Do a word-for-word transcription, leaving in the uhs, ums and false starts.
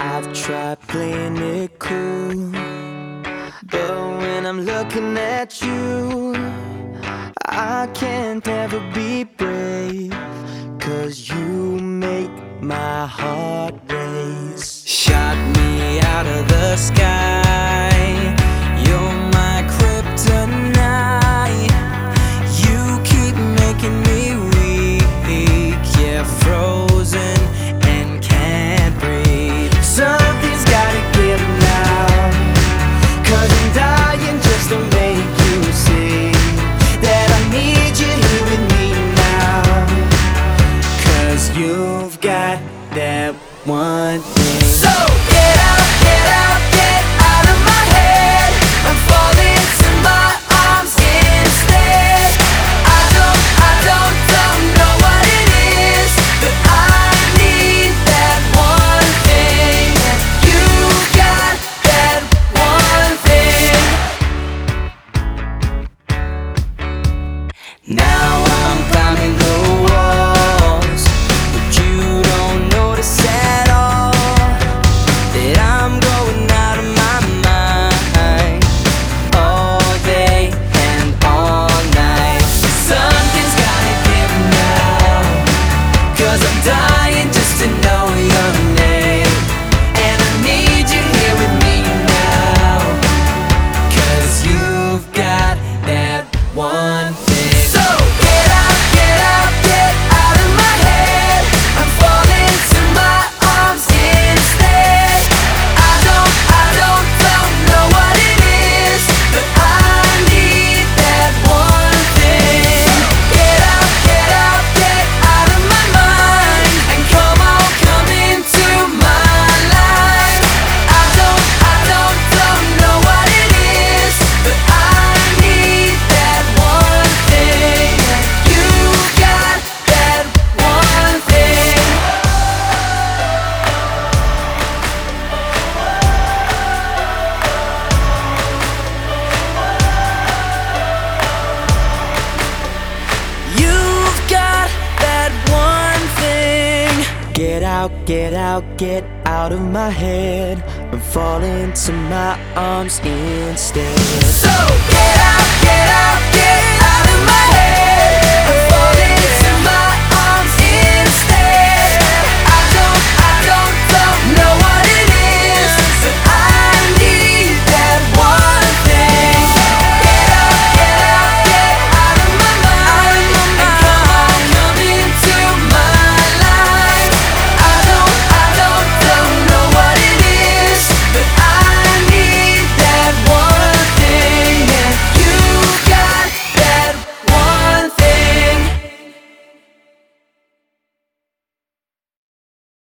I've tried playing it cool, but when I'm looking at you, I can't ever be brave, 'cause you make my heart race. Shot me out of the sky, you're my kryptonite. You keep making me weak, yeah, frozen and can't breathe. Something's gotta give now, 'cause I'm dying just to make you see that I need you here with me now. 'Cause you've got that one thing. So get out, get out, get out of my head. I'm falling to my arms instead. I don't, I don't, don't know what it is, but I need that one thing. You got that one thing. Now I'm climbing the walls, but you don't notice at all that I'm going out of my mind all day and all night. Something's gotta give now, 'cause I'm dying just to know your name. And I need you here with me now, 'cause you've got that one thing. So get out, get out, get out of my head. I'm falling to my arms instead. I don't, I don't, don't know what it is, but I need that one thing. Get out, get out, get out of my mind, and come on, come into my life. I don't, I don't, don't know what it is, but I need that one thing. You got that one thing. You've got that one thing. Get out, get out, get out of my head. I'm falling to my arms instead. So get out, get out, get out of my head.